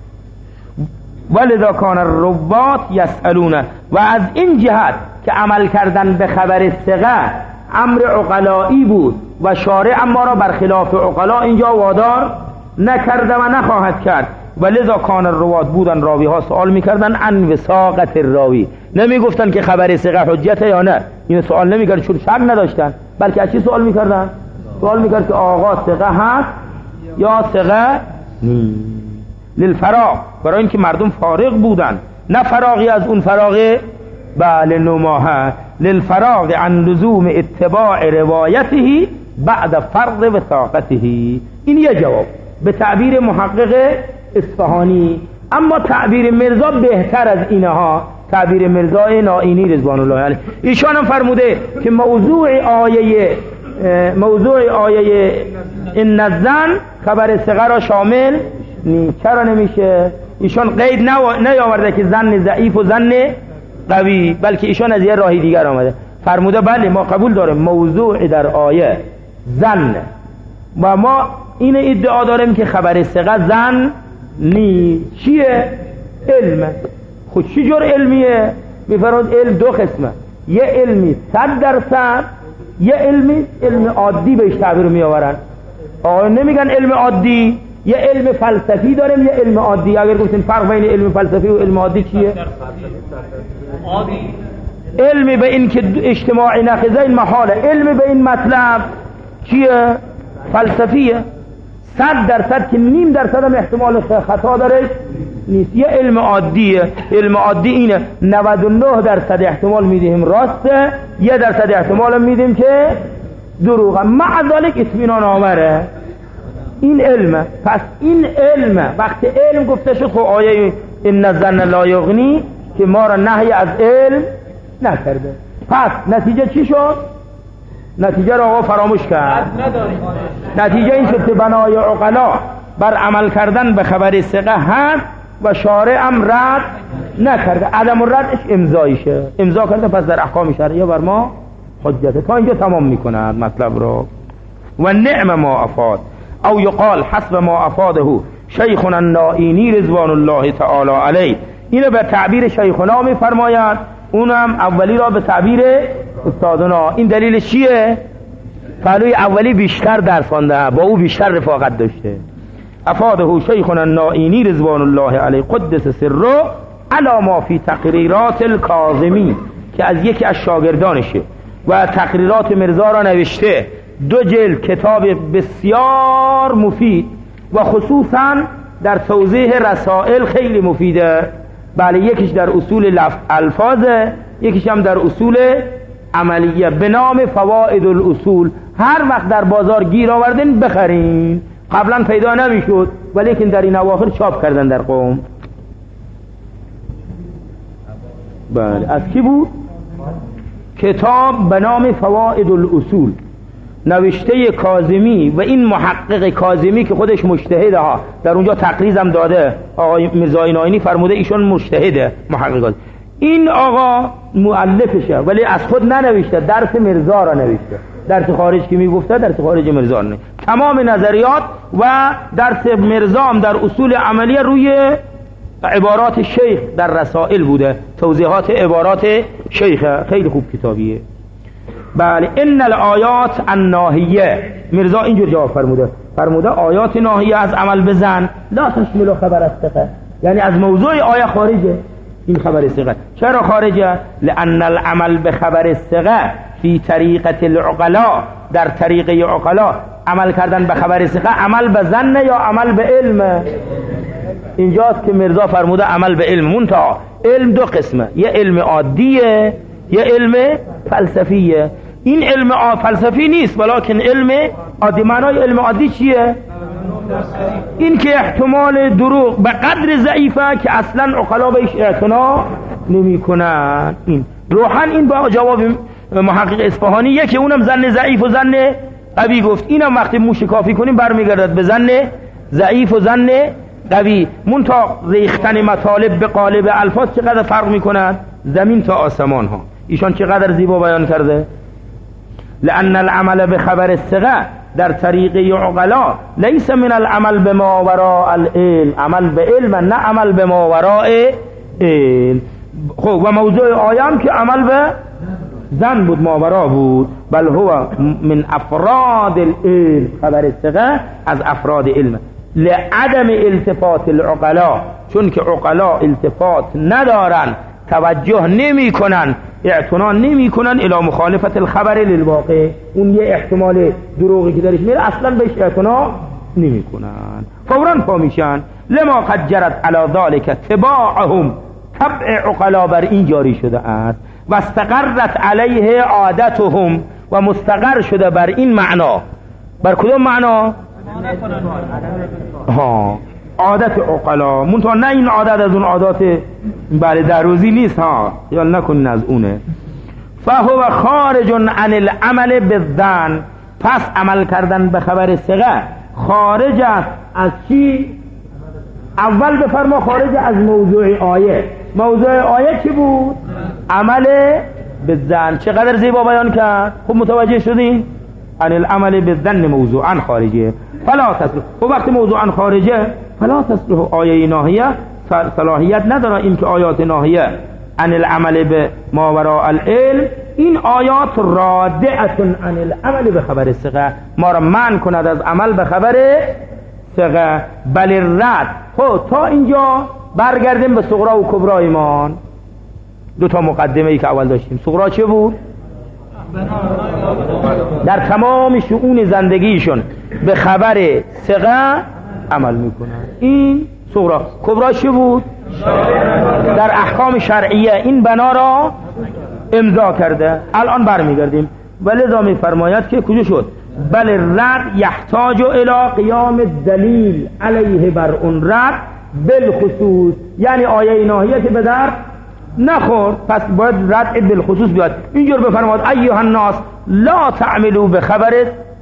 ولذا کان الرباط یسالونه، و از این جهت که عمل کردن به خبر ثقه امر عقلایی بود و شارع ما را برخلاف عقلا اینجا وادار نکرده و نخواهد کرد. ولذا کان الروات، بودن راوی ها سوال میکردن عن وثاقت الراوی، نمیگفتن که خبر ثقه حجته یا نه، این سوال نمیکردن چون شک نداشتن، بلکه از چی سوال میکردن؟ سوال میکرد که آقا ثقه هست یا ثقه نیست. للفراغ، برای اینکه مردم فارغ بودن، نه فراغی از اون فراغ بله نماها، للفراغ عن لزوم اتباع روایته بعد فرض وثاقته. این یه جواب به تعبیر محقق اصفهانی. اما تعبیر مرزا بهتر از اینها، تعبیر مرزا نائینی رضوان الله علیه، ایشان هم فرموده که موضوع آیه موضوع آیه ان الظن خبر ثقه را شامل نیست. چرا نمیشه؟ ایشان قید نیاورده که ظن ضعیف و ظن قوی، بلکه ایشان از یه راهی دیگر آمده، فرموده بله ما قبول داریم موضوع در آیه ظن و ما این ادعا داریم که خبر ثقه ظن نی. چیه؟ علمه. خود چی جور علمیه؟ میفرماد علم دو قسمه، یه علمی صد درصد، یه علمی علم عادی بهش تعبیر میآورن. آقا نمیگن علم عادی، یه علم فلسفی داریم یه علم عادی. اگر گفتین فرق بین علم فلسفی و علم عادی چیه؟ عادی علمی به این که اجتماعی نخیزه این محاله، علم به این مطلب چیه؟ فلسفیه. صد درصد که نیم درصد هم احتمال خطا داره نیست. یه علم عادیه. علم عادی اینه نود و نه درصد احتمال میدیم راسته، یه درصد احتمال میدیم که دروغه، مع ذلك اطمینان آوره. این علمه. پس این علمه. وقتی علم گفته شد خب آیه ان الظن لا یغنی که ما را نهی از علم نکرده. پس نتیجه چی شد؟ نتیجه را آقا فراموش کرد. نتیجه این شد که بنای عقلا بر عمل کردن به خبر ثقه هست و شارع هم رد نکرده. عدم ردش امضایشه، امضا کرده، پس در احکام شرعیه بر ما حجته. تا اینجا تمام میکنه مطلب رو. و نعم ما افاد او یقال حسب ما افاده شیخنا النائینی رضوان الله تعالی علیه. اینو به تعبیر شیخنا میفرماید، اونم اولی را به تعبیر استادنا. این دلیل چیه؟ پهلوی اولی بیشتر درس خوانده، با او بیشتر رفاقت داشته. افاده شیخنا النائینی رضوان الله علیه قدس سره علی ما فی تقریرات الکاظمی، که از یکی از شاگردانشه و تقریرات مرزا را نوشته. دو جلد کتاب بسیار مفید و خصوصا در توضیح رسائل خیلی مفیده. بله، یکیش در اصول الفاظه، یکیش هم در اصول عملیه به نام فوائد الاصول. هر وقت در بازار گیر آوردن بخرین، قبلا پیدا نمیشد ولیکن در این اواخر چاپ کردن در قوم. بله، از کی بود؟ کتاب به نام فوائد الاصول نوشته کاظمی، و این محقق کاظمی که خودش مجتهده ها، در اونجا تقریض هم داده، آقای میرزا نائینی فرموده ایشون مجتهده محقق کاظمی. این آقا مؤلفشه ولی از خود ننوشته، درس مرزا را نوشته. درس خارج که میگفته درس خارج مرزا نه. تمام نظریات و درس مرزا هم در اصول عملیه روی عبارات شیخ در رسائل بوده، توضیحات عبارات شیخ. خیلی خوب کتابیه. بله، ان الآیات الناهیه، مرزا اینجور جواب فرموده، فرموده آیات ناهیه از عمل بزن لا تشمل خبر الثقه، یعنی از موضوع آیه خارجه این خبر ثقه. چرا خارجه؟ لان العمل به خبر ثقه فی طریقه العقلاء، در طریقه عقلا عمل کردن به خبر ثقه عمل به ظن یا عمل به علم. اینجاست که مرزا فرموده عمل به علم. منتها علم دو قسمه، یه علم عادیه یه علم فلسفیه. این علم فلسفی نیست ولکن علم عادی. معنای علم عادی چیه؟ این که احتمال دروغ به قدر ضعیفه که اصلا عقلا بهش اعتنا نمی کنن. این روحن این با جواب محقق اصفهانی یکی، اونم ظن ضعیف و ظن قوی گفت. اینم وقتی موشکافی کنیم برمیگردد به ظن ضعیف و ظن قوی. منتها ریختن مطالب به قالب الفاظ چقدر فرق میکنن؟ زمین تا آسمان ها. ایشان چقدر زیبا بیان کرده. لأن العمل به خبر الثقه در طریق عقلا لیس من العمل به ما وراء العلم، عمل به علم نه عمل به ما وراء علم. خب و موضوع آیام که عمل به ظن بود، ما ورا بود. بل هو من افراد العلم، خبر الثقه از افراد علم. لعدم التفات العقلا، چون که عقلا التفات ندارن، توجه نمی کنن، اعتنا نمی کنن الی مخالفت الخبر للواقع. اون یه احتمال دروغی که درش میره اصلا بهش اعتنا نمی کنن، فوراً پا میشن. لما قد جرت علی ذلك تباعهم، طبع عقلا بر این جاری شده است. و استقرت علیه عادتهم، و مستقر شده بر این معنا. بر کدوم معنا؟ ها، عادت عقلا. منتها نه این عادت از اون عادات بله در روزی نیست ها، یا نکنین از اونه. فهو خارج عن العمل بالظن، پس عمل کردن به خبر ثقه خارج است از چی؟ اول بفرما خارج از موضوع آیه. موضوع آیه چی بود؟ عمل بالظن. چقدر زیبا بیان کرد. خوب متوجه شدین؟ عن العمل بالظن موضوعا خارجه فلا تصلح. و وقتی موضوعا خارجه فلا تصلح، آیه ناهیه صلاحیت نداره این که آیات ناهیه عن العمل به ما وراء العلم، این آیات رادعتون عن العمل به خبر ثقه، ما را منع کند از عمل به خبر ثقه. بل رد. خب تا اینجا برگردیم به صغرا و کبرا ایمان. دو تا مقدمه ای که اول داشتیم. صغرا چه بود؟ در تمام شؤون زندگیشون به خبر ثقه عمل میکنن. این صغرا. کبرا چه بود؟ در احکام شرعیه این بنا را امضا کرده. الان برمیگردیم. ولذا میفرماید که کجا شد؟ بل رد یحتاج الی قیام دلیل علیه بر اون رد بالخصوص، یعنی آیه ناهیه که به درد نخورد، پس باید رد بالخصوص بیاد. اینجور بفرماد ایها الناس لا تعملوا به خبر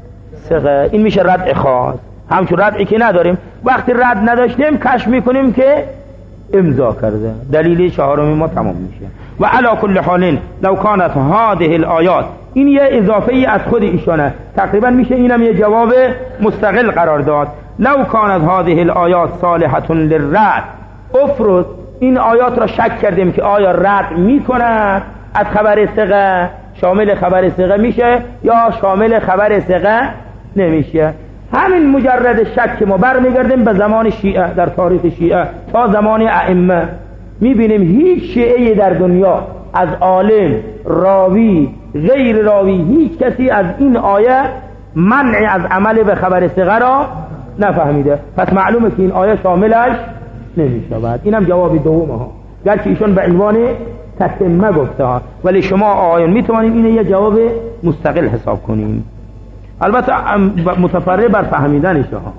ثقه، این میشه رد خاص. همچون ردی که نداریم، وقتی رد نداشتیم کشف میکنیم که امضا کرده، دلیل چهارمی ما تمام میشه. و علی کل حال لو کانت هذه الآیات، این یه اضافه ای از خود ایشانه، تقریبا میشه اینم یه جواب مستقل قرار داد. لو کانت هذه الآیات صالحة للرد، افرض این آیات را شک کردیم که آیا رد میکند از خبر ثقه، شامل خبر ثقه میشه یا شامل خبر ثقه نمیشه. همین مجرد شک ما برمیگردیم به زمان شیعه، در تاریخ شیعه تا زمان ائمه میبینیم هیچ شیعه در دنیا از عالم، راوی، غیر راوی، هیچ کسی از این آیه منع از عمل به خبر ثقه را نفهمیده. پس معلومه که این آیه شاملش نمیشود. اینم جواب دومه ها، گرچه ایشون به عنوان تتمه گفته ها، ولی شما آیون میتونید اینه یه جواب مستقل حساب کنیم، البته متفرع بر فهمیدنش ها.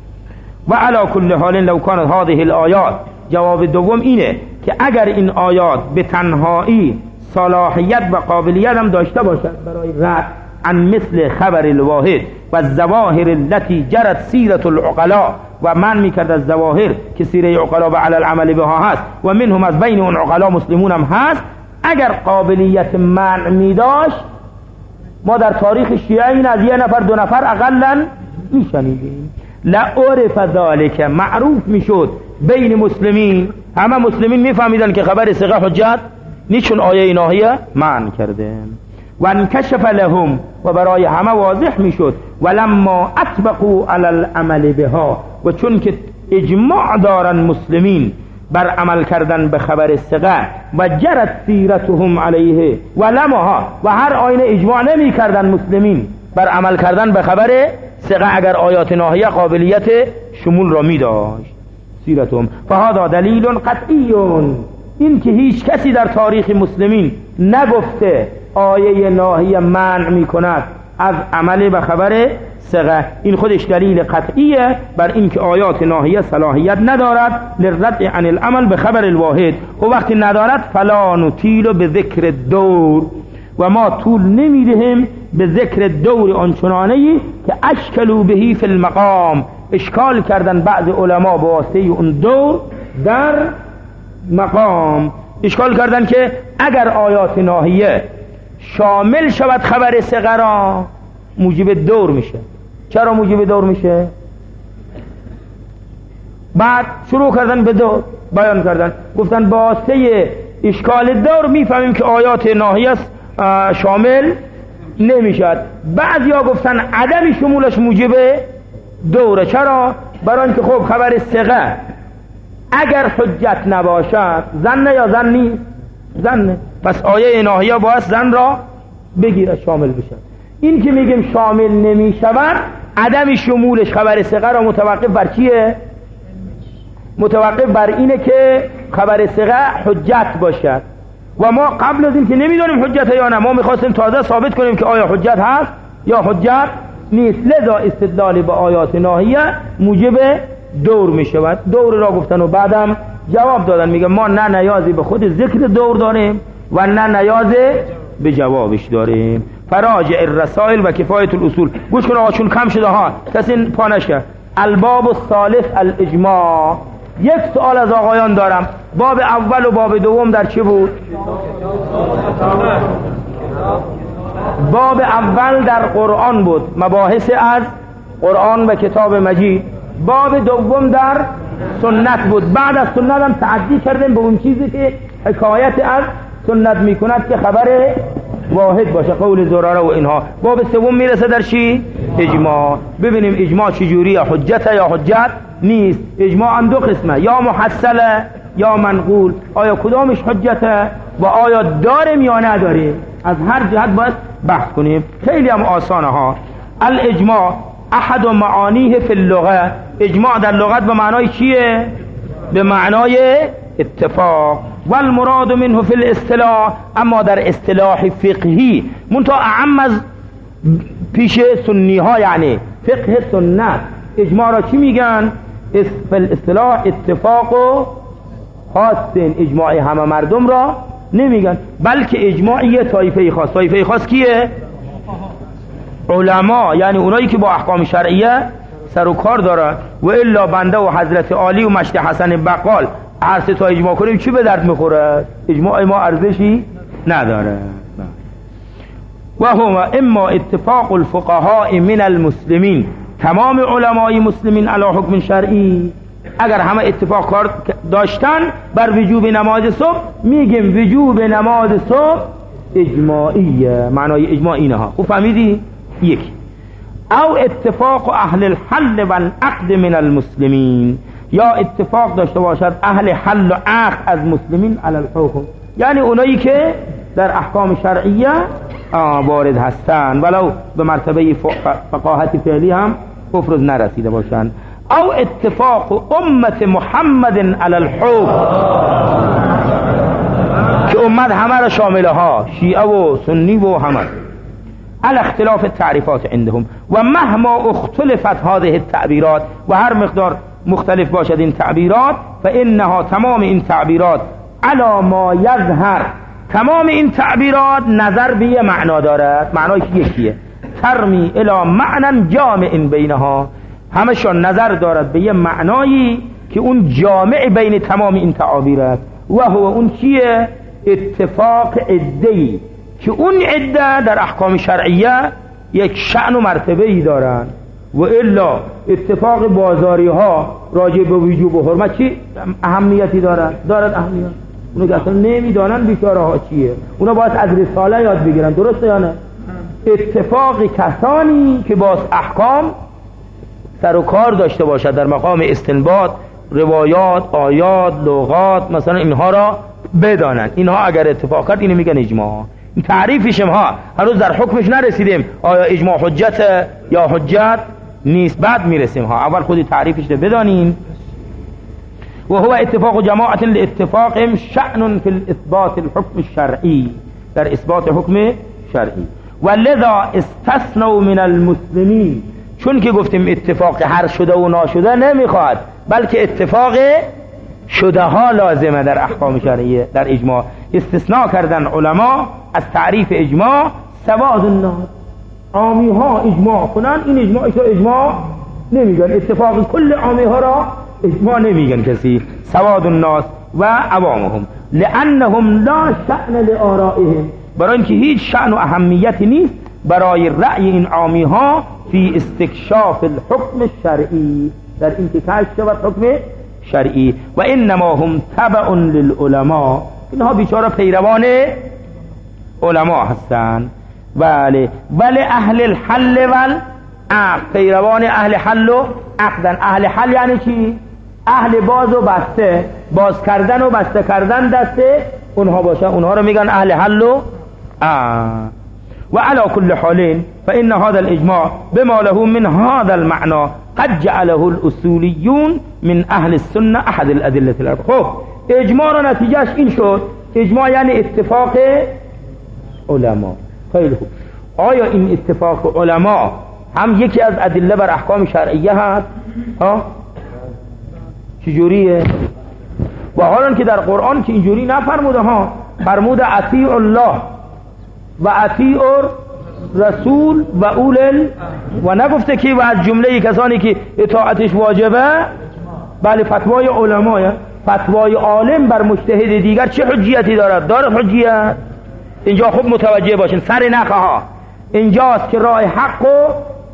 و علی کل حال لو کانت هذه الآیات، جواب دوم اینه که اگر این آیات به تنهایی صلاحیت و قابلیت هم داشته باشد برای رد عن مثل خبر الواحد و الظواهر التي جرت سیرة العقلاء، و من میکرد از ظواهر که سیره عقلا به علی العمل بها هست و منهم از بین اون عقلا مسلمون هم هست، اگر قابلیت منع میداشت ما در تاریخ شیعه این از یه نفر دو نفر اقلا میشنیدیم. لعرف ذالک، معروف میشد بین مسلمین، همه مسلمین میفهمیدن که خبر ثقه حجت نیچون آیه ناهیه منع کرده. و انکشف لهم، و برای همه واضح میشد. ولما اطبقوا علی العمل بها، و چون که اجماع دارن مسلمین بر عمل کردن به خبر ثقه و جرت سیرتهم علیه و لماها، و هر آینه اجماع نمی کردن مسلمین بر عمل کردن به خبر ثقه اگر آیات ناهیه قابلیت شمول را می داشت سیرتهم. فهذا دلیل قطعی، این که هیچ کسی در تاریخ مسلمین نگفته آیه ناهیه منع می کند از عمل به خبر ثقه، این خودش دلیل قطعیه بر این که آیات ناهیه صلاحیت ندارد للرد عن العمل به خبر الواحد. و وقتی ندارد فلا نطیل به ذکر دور، و ما طول نمیدهم به ذکر دور آنچنانهی که اشکلوا بهی فی المقام، اشکال کردن بعض علما به واسطه اون دور در مقام، اشکال کردن که اگر آیات ناهیه شامل شود خبر ثقه را موجب دور میشه. چرا موجب دور میشه؟ بعد شروع کردن به دور بیان کردن، گفتن با واسطه اشکال دور میفهمیم که آیات ناهیه شامل نمیشد. بعضیا گفتن عدم شمولش موجب دوره. چرا؟ برای اینکه خب خبر ثقه اگر حجت نباشد زن یا زن نیست؟ زنه، پس آیه ناهیه باید زن را بگیره شامل بشه. این که میگیم شامل نمی شود، عدم شمولش خبر ثقه را متوقف بر چیه؟ متوقف بر اینه که خبر ثقه حجت باشد، و ما قبل از این که نمیدونیم حجت یا نه، ما میخواستیم تازه ثابت کنیم که آیا حجت هست یا حجت نیست. لذا استدلال به آیات ناهیه موجب دور میشود. دور را گفتن و بعدم جواب دادن، میگه ما نه نیازی به خود ذکر دور داریم و نه نیازی به جوابش داریم. فراجع الرسائل و کفایت الاصول. گوش کن آقا چون کم شده ها، کسی پانش کرد. الباب الثالث الاجماع. یک سوال از آقایان دارم، باب اول و باب دوم در چه بود؟ باب اول در قرآن بود، مباحث از قرآن و کتاب مجید. باب دوم در سنت بود. بعد از سنت هم تعدی کردیم به اون چیزی که حکایت از سنت میکند که خبر واحد باشه، قول زراره و اینها. باب سوم میرسه در چی؟ اجماع. ببینیم اجماع چجوریه، حجت یا حجت نیست. اجماع هم دو قسمه، یا محصله یا منقول. آیا کدامش حجته و آیا داریم یا نداریم؟ از هر جهت باید بحث کنیم. خیلی هم آسانه ها. الاجماع احد معانیه فی اللغه. اجماع در لغت به معنای چیه؟ به معنای اتفاق. والمراد منه فی الاصطلاح، اما در اصطلاح فقهی منتها اعم از پیش سنی ها، یعنی فقه سنت. اجماع را چی میگن؟ فی الاصطلاح اتفاق و خاص. اجماع همه مردم را نمیگن، بلکه اجماع یه طایفه خاص. طایفه خاص کیه؟ علما، یعنی اونایی که با احکام شرعیه سر و کار دارن. و الا بنده و حضرت عالی و مشت حسن بقال هر سه تا اجماع کنیم چی به درد میخوره؟ اجماع ما ارزشی نداره. و هو اما اتفاق الفقهاء من المسلمین، تمام علمای مسلمین علی حکم شرعی اگر همه اتفاق کار داشتن بر وجوب نماز صبح، میگیم وجوب نماز صبح اجماعیه. معنای اجماع اینه ها، خوب فهمیدی؟ یک، او اتفاق اهل الحل والعقد من المسلمین، یا اتفاق داشته باشد اهل حل و عقد از مسلمین علی الحکم، یعنی اونایی که در احکام شرعیه وارد هستن ولو به مرتبه فقاهت فعلی هم افرض نرسیده باشن. او اتفاق امت محمد علی الحکم، که امت همه را شامله ها، شیعه و سنی و همه، على اختلاف التعریفات عندهم. و مهما اختلفت هذه التعبیرات، و هر مقدار مختلف باشد این تعبیرات، فانها تمام این تعبیرات علی ما یظهر، تمام این تعبیرات نظر به یه معنا دارد. معنایش یکیه، ترمی الی معنی جامع بینها، همشون نظر دارد به یه معنایی که اون جامع بین تمام این تعابیر است. و هو اون چیه؟ اتفاق عده‌ای که اون عده در احکام شرعیه یک شأن و مرتبه ای دارن. و الا اتفاق بازاری ها راجع به وجوب و حرمت چی اهمیتی دارد؟ دارد اهمیت. اونو که اصلا نمیدانن بیچاره ها چیه، اونا باید از رساله یاد بگیرن، درسته یا نه؟ اتفاق کسانی که با احکام سر و کار داشته باشد در مقام استنباط روایات، آیات، لغات، مثلا اینها را بدانن. اینها اگر اتفاق کرد اینو میگن اجماع. این تعریفش ما هنوز در حکمش نرسیدیم، آیا اجماع حجت یا حجت نیست، بعد میرسیم ها. اول خودی تعریفش رو بدانین. و هو اتفاق جماعت لاتفاقهم شأن فی اثبات الحکم الشرعی، در اثبات حکم شرعی. و لذا استثنوا من المسلمین، چون که گفتیم اتفاق هر شده و ناشده نمیخواد، بلکه اتفاق شده ها لازمه در احکام شرعیه، در اجماع. استثناء کردن علما از تعریف اجماع سواد الناس، عامی ها اجماع کنن، این اجماعش را اجماع نمیگن، اتفاق کل عامی ها را اجماع نمیگن کسی، سواد الناس و عوامهم، لانهم لا شأن لآرائهم، برای اینکه هیچ شأن و اهمیتی نیست برای رأی این عامی ها فی استکشاف الحکم الشرعی، در این که کشف شود حکم شرعی. و انما هم تبع للعلماء، اینها بیچاره پیروان علما هستند. بله، ولی اهل الحل والعقد، پیروان اهل حل و عقدن. اهل حل یعنی چی؟ اهل باز و بسته، باز کردن و بسته کردن دسته اونها باشه، اونها رو میگن اهل حل و عقد. و علی كل حال فإن هذا الإجماع بما له من هذا المعنى قد جعله الأصوليون من أهل السنة أحد الأدلة الأربعة. خب اجماع را نتیجهش این شد، اجماع یعنی اتفاق علما. خیلی خوب، آیا این اتفاق علما هم یکی از ادله بر احکام شرعیه هست؟ ها چجوریه؟ و حالا که در قرآن که اینجوری نفرموده ها، فرموده اطیع الله و اطیع رسول و اول، و نگفته که و از جمله کسانی که اطاعتش واجبه. بله، فتوای علمای، فتوای عالم بر مجتهد دیگر چه حجیتی دارد؟ دارد حجیت. اینجا خوب متوجه باشین، سر نخه ها اینجاست که راه حق و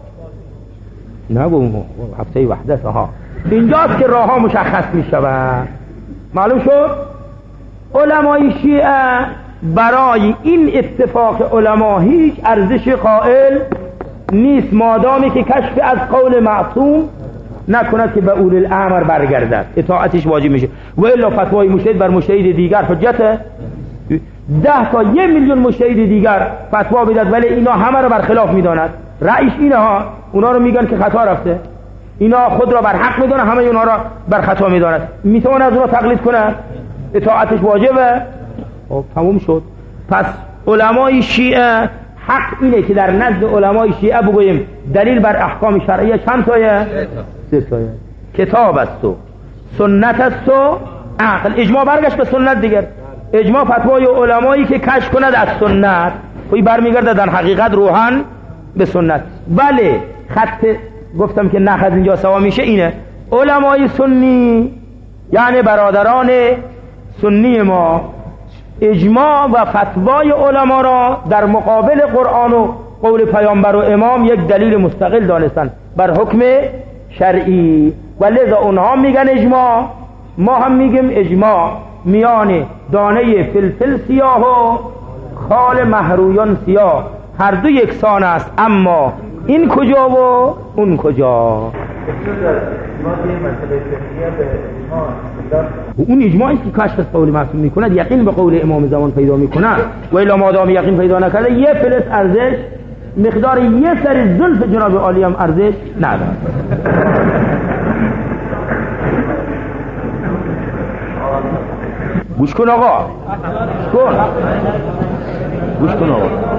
نگو هفته وحدت ها، اینجاست که راه ها مشخص می شود. معلوم شد؟ علمای شیعه برای این اتفاق علما هیچ ارزش قائل نیست، مادامی که کشف از قول معصوم نکند که به اول الامر برگردد، اطاعتش واجب میشه. و الا فتوای مجتهد بر مجتهد دیگر حجته. ده تا یه میلیون مجتهد دیگر فتوا بدد ولی اینا همه رو برخلاف میداند، رأیش اینه ها، اونا رو میگن که خطا رفته، اینا خود را بر حق میدونه، همه اونا را بر خطا میداند، میتونه از اونا تقلید کنه، اطاعتش واجبه. خب تموم شد. پس علمای شیعه حق اینه که در نزد علمای شیعه بگوییم دلیل بر احکام شرعیه چند تایه؟ سه تایه. کتاب است و سنت است و عقل. اجماع برگشت به سنت دیگر، اجماع فتوای علمایی که کشف کند از سنت خوی برمیگرده در حقیقت روحن به سنت. بله خط گفتم که نخ از اینجا سوا میشه اینه، علمای سنی یعنی برادران سنی ما اجماع و فتوای علما را در مقابل قرآن و قول پیامبر و امام یک دلیل مستقل دانستن بر حکم شرعی و لذا اونها میگن اجماع، ما هم میگیم اجماع میان دانه فلفل سیاه و خال محرویان سیاه هر دو یکسان است، اما این کجا و اون کجا. اون اجماعی که کشف از قول معصوم میکند یقین به قول امام زمان پیدا میکند و الا مادام یقین پیدا نکرده یه فلس ارزش مقدار یه سر زلف جناب عالی هم ارزش نداره. گوش کن آقا، گوش کن گوش کن آقا.